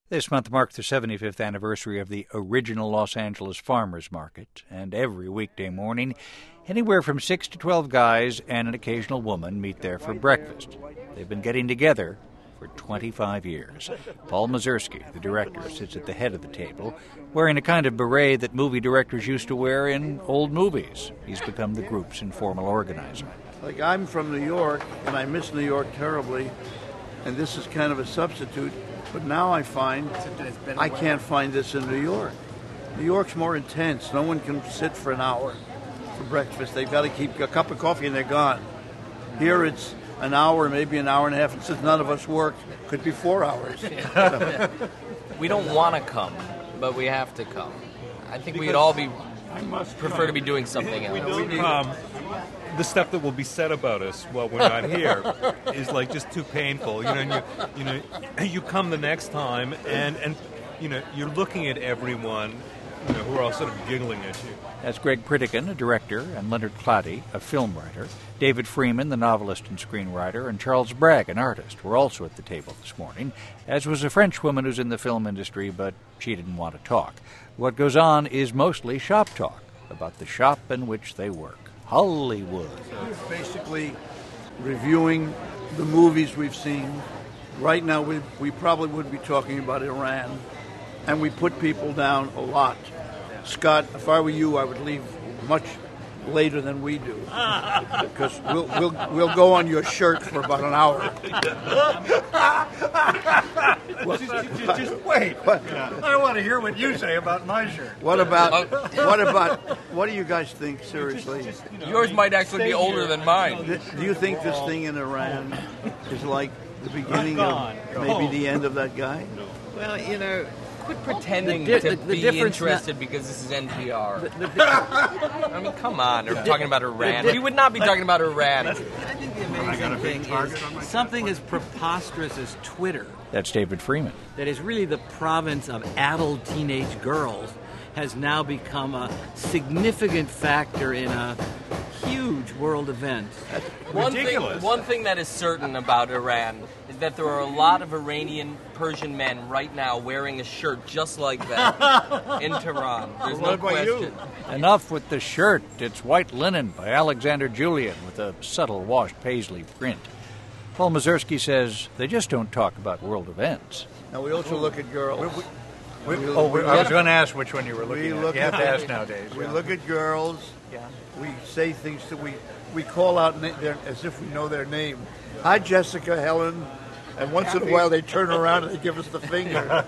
This month marked the 75th anniversary of the original Los Angeles Farmers Market, and every weekday morning, anywhere from 6 to 12 guys and an occasional woman meet there for breakfast. They've been getting together for 25 years. Paul Mazursky, the director, sits at the head of the table, wearing a kind of beret that movie directors used to wear in old movies. He's become the group's informal organizer. Like, I'm from New York, and I miss New York terribly, and this is kind of a substitute. But now I find I can't find this in New York. New York's more intense. No one can sit for an hour for breakfast. They've got to keep a cup of coffee and they're gone. Here it's an hour, maybe an hour and a half, and since none of us work, could be 4 hours. We don't want to come, but we have to come. I think we'd all prefer to be doing something else. The stuff that will be said about us while we're not here is like just too painful. You come the next time and you're looking at everyone, who are all sort of giggling at you. That's Greg Pritikin, a director, and Leonard Klady, a film writer. David Freeman, the novelist and screenwriter, and Charles Bragg, an artist, were also at the table this morning, as was a French woman who's in the film industry, but she didn't want to talk. What goes on is mostly shop talk about the shop in which they work. Hollywood. So basically reviewing the movies we've seen. Right now we probably would be talking about Iran, and we put people down a lot. Scott, if I were you, I would leave much later than we do, because we'll go on your shirt for about an hour. Just wait. I want to hear what you say about my shirt. What do you guys think, seriously? Yours might actually be older than mine. Do you think this thing in Iran is like the beginning of maybe the end of that guy? Well, quit pretending to be interested because this is NPR. I mean, come on. We're talking about Iran. We would not be talking about Iran. I think the amazing thing is something as preposterous as Twitter. That's David Freeman. That is really the province of adult teenage girls has now become a significant factor in a huge world event. One thing that is certain about Iran is that there are a lot of Iranian Persian men right now wearing a shirt just like that in Tehran. There's no question. Enough with the shirt. It's white linen by Alexander Julian with a subtle washed paisley print. Paul Mazursky says they just don't talk about world events. Now we also look at girls. I was going to ask which one you were looking at. You have to ask nowadays. We look at girls. Yeah. We say things that we call out as if we know their name. Hi, Jessica, Helen. And once in a while they turn around and they give us the finger.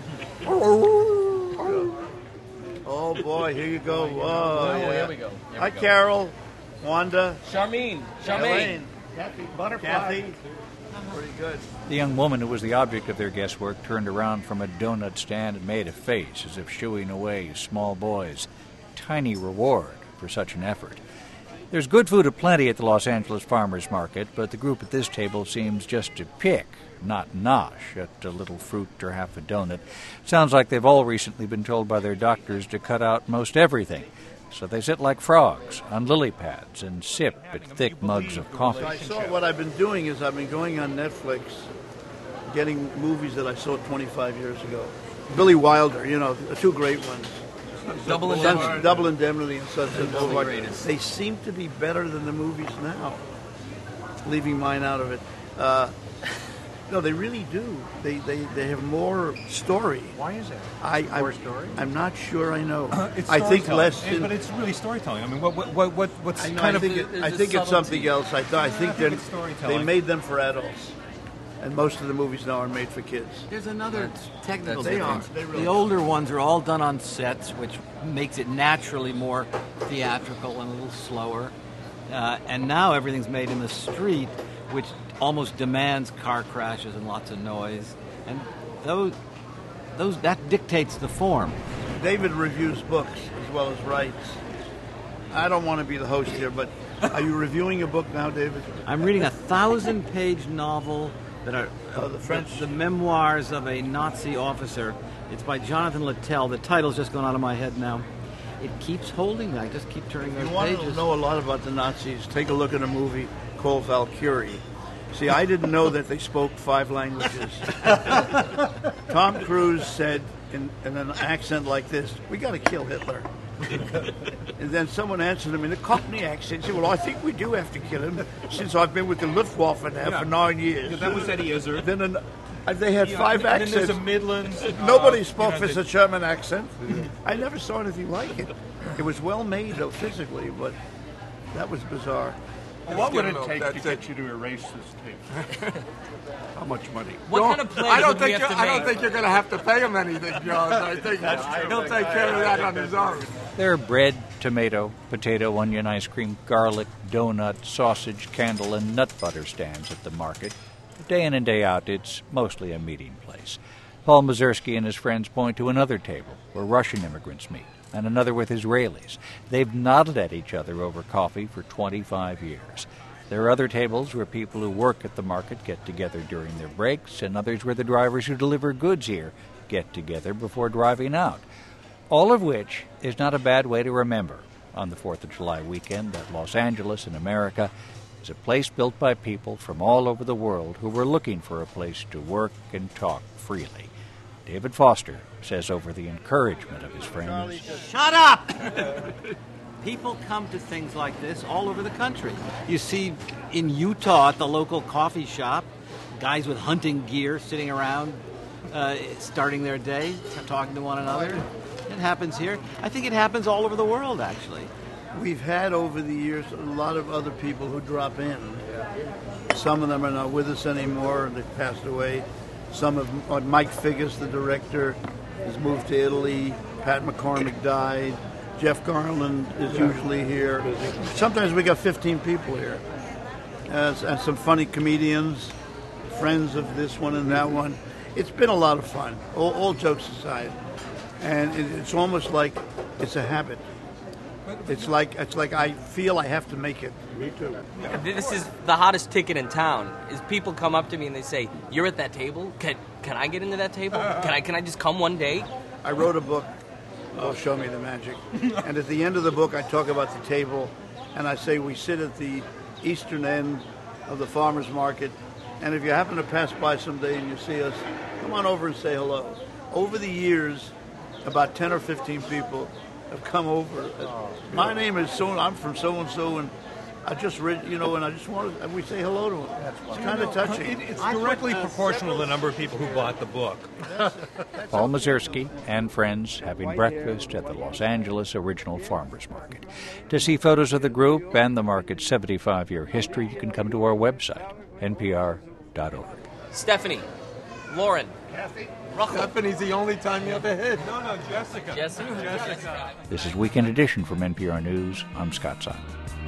Oh, boy, here you go. Oh, yeah. Here we go. Hi, Carol, Wanda. Charmaine. Kathy, Butterfly. Kathy. Pretty good. The young woman who was the object of their guesswork turned around from a donut stand and made a face as if shooing away small boys. Tiny reward for such an effort. There's good food aplenty at the Los Angeles Farmers Market, but the group at this table seems just to pick, not nosh, at a little fruit or half a donut. Sounds like they've all recently been told by their doctors to cut out most everything. So they sit like frogs on lily pads and sip at thick mugs of coffee. I saw what I've been doing is I've been going on Netflix, getting movies that I saw 25 years ago. Billy Wilder, the two great ones. Double Indemnity. Double Indemnity and Sunset Boulevard. They seem to be better than the movies now. Leaving mine out of it. No, they really do. They have more story. Why is it? More story? I'm not sure I know. It's I think less. But it's really storytelling. I mean, what's kind of? I think it's something else. I think they made them for adults, and most of the movies now are made for kids. There's another technical They difference. are. They really the older ones are all done on sets, which makes it naturally more theatrical and a little slower. And now everything's made in the street, which almost demands car crashes and lots of noise, and that dictates the form. David reviews books as well as writes. I don't want to be the host here, but are you reviewing a book now, David? I'm reading a 1,000-page novel that are the memoirs of a Nazi officer. It's by Jonathan Littell. The title's just gone out of my head now. It keeps holding me. I just keep turning those pages. If you want to know a lot about the Nazis, take a look at a movie called Valkyrie. See, I didn't know that they spoke 5 languages. Tom Cruise said in an accent like this, "We got to kill Hitler." And then someone answered him in a Cockney accent. He said, "Well, I think we do have to kill him, since I've been with the Luftwaffe now for 9 years." Yeah, that was Eddie Izzard. Then they had 5 accents. And then there's a Midlands. Nobody spoke with a German accent. I never saw anything like it. It was well made, though, physically, but that was bizarre. What would it take to get you to erase this tape? How much money? What kind of play I don't would we have to I don't make? think you're going to have to pay him anything, John. I think he'll take care of that on his own. There are bread, tomato, potato, onion, ice cream, garlic, donut, sausage, candle, and nut butter stands at the market. Day in and day out, it's mostly a meeting place. Paul Mazursky and his friends point to another table where Russian immigrants meet, and another with Israelis. They've nodded at each other over coffee for 25 years. There are other tables where people who work at the market get together during their breaks, and others where the drivers who deliver goods here get together before driving out. All of which is not a bad way to remember on the 4th of July weekend that Los Angeles in America is a place built by people from all over the world who were looking for a place to work and talk freely. David Foster says over the encouragement of his friends, Shut up! People come to things like this all over the country. You see in Utah at the local coffee shop, guys with hunting gear sitting around, starting their day, talking to one another. It happens here. I think it happens all over the world, actually. We've had over the years a lot of other people who drop in. Some of them are not with us anymore. They've passed away. Some of Mike Figgis, the director, has moved to Italy. Pat McCormick died. Jeff Garland is usually here. Sometimes we got 15 people here. And some funny comedians, friends of this one and that one. It's been a lot of fun, all jokes aside. And it's almost like it's a habit. It's like I feel I have to make it. Me too. This is the hottest ticket in town. Is people come up to me and they say, "You're at that table? Can I get into that table? Can I just come one day?" I wrote a book, Show Me the Magic. And at the end of the book, I talk about the table, and I say we sit at the eastern end of the farmer's market, and if you happen to pass by someday and you see us, come on over and say hello. Over the years, about 10 or 15 people have come over. My name is so, I'm from so-and-so, and I just read, and I just wanted, and we say hello to them. It's kind of touching. It's directly proportional to the number of people who bought the book. Paul Mazursky and friends having breakfast at the Los Angeles Original Farmers Market. To see photos of the group and the market's 75-year history, you can come to our website, npr.org. Stephanie, Lauren, Rachel. Stephanie's the only time you ever hit. No, Jessica. Jessica. This is Weekend Edition from NPR News. I'm Scott Simon.